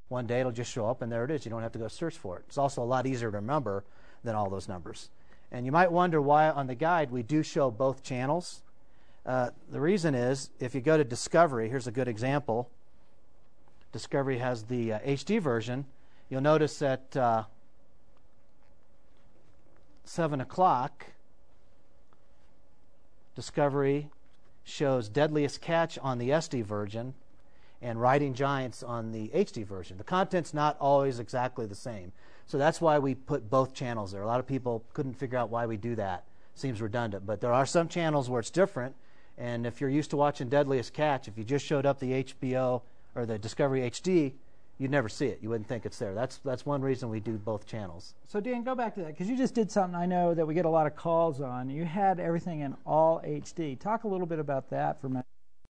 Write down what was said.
One day it'll just show up, and there it is. You don't have to go search for it. It's also a lot easier to remember than all those numbers. And you might wonder why on the guide we do show both channels. The reason is, if you go to Discovery, here's a good example. Discovery has the HD version. You'll notice that 7 o'clock, Discovery shows Deadliest Catch on the SD version and Riding Giants on the HD version. The content's not always exactly the same. So that's why we put both channels there. A lot of people couldn't figure out why we do that. Seems redundant. But there are some channels where it's different. And if you're used to watching Deadliest Catch, if you just showed up the HBO or the Discovery HD, you'd never see it. You wouldn't think it's there. That's one reason we do both channels. So Dan, go back to that, because you just did something I know that we get a lot of calls on. You had everything in all HD. Talk a little bit about that for a minute.